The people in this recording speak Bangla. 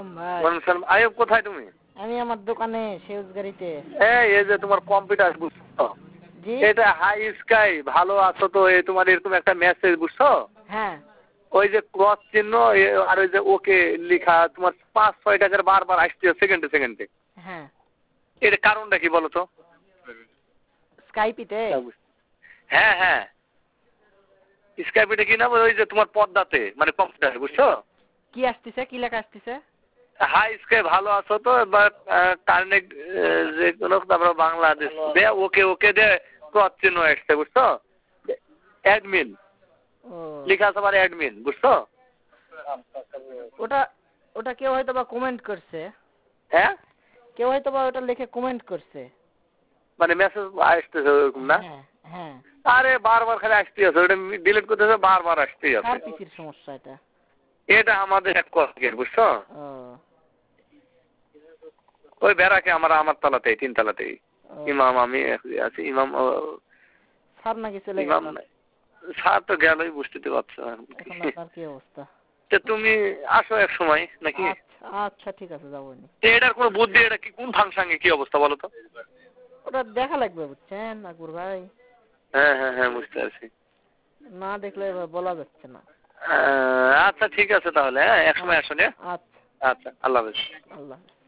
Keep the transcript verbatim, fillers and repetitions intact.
ভাই ওয়ালাইকুম সালাম। আয়ুব কোথায় তুমি? আমি আমার দোকানে সেউজ গাড়িতে। এই এই যে তোমার কম্পিউটার বুঝছো, জি এটা হাই স্কাই ভালো আছো তো, এই তোমার এরকম একটা মেসেজ বুঝছো, হ্যাঁ ওই যে ক্রস চিহ্ন আর ওই যে ওকে লেখা তোমার পাঁচ ছয় টাকার বারবার আসছে সেকেন্ডে সেকেন্ডে, হ্যাঁ এর কারণটা কি বলো তো? স্কাইপিতে। হ্যাঁ হ্যাঁ স্কাইপিতে কি নাম, ওই যে তোমার পর্দাতে মানে কম্পিউটার বুঝছো, কি আসতেছে, কি লেখা আসতেছে? হাই স্কাই ভালো আছো তো, এবার কানেক্ট যে কোনো তারপরে বাংলাদেশ দে ওকে ওকে দে ক্রস চিহ্ন আসছে বুঝছো, অ্যাডমিন ও লেখা আছে আবার অ্যাডমিন বুঝছো। ওটা ওটা কেউ হয়তো বা কমেন্ট করছে, হ্যাঁ কেউ হয়তো বা ওটা লিখে কমেন্ট করছে। মানে মেসেজ আসতেছে ওরকম না? হ্যাঁ হ্যাঁ আরে বারবার খালি আসতেই আছে, ওটা ডিলিট করতেছে বারবার আসতেই আছে। কার পিসির সমস্যা এটা? এটা আমাদের এক কলিগের বুঝছো, ও ওই বেড়াকে আমার আমার তলাতেই তিন তলাতেই ও ইমাম আমি আছি, ইমাম ও, স্যার নাকি চলে ইমাম গেল? স্যার তো গেলই, বুঝতে পারছো। এখন আপনার কি অবস্থা? তো তুমি আসো এক সময় নাকি? আচ্ছা আচ্ছা ঠিক আছে যাবনি। তো এটার কোনো বুদ্ধি, এটা কি কোন ফাংশনে কি অবস্থা বলো তো? ওটা দেখা লাগবে বুঝছেন আকবর ভাই, হ্যাঁ হ্যাঁ হ্যাঁ বুঝতে পারছি। না দেখলে এবার বলা যাচ্ছে না। আহ, আচ্ছা ঠিক আছে তাহলে, হ্যাঁ এক সময় আসো। আচ্ছা আচ্ছা আল্লাহ হাফেজ। আল্লাহ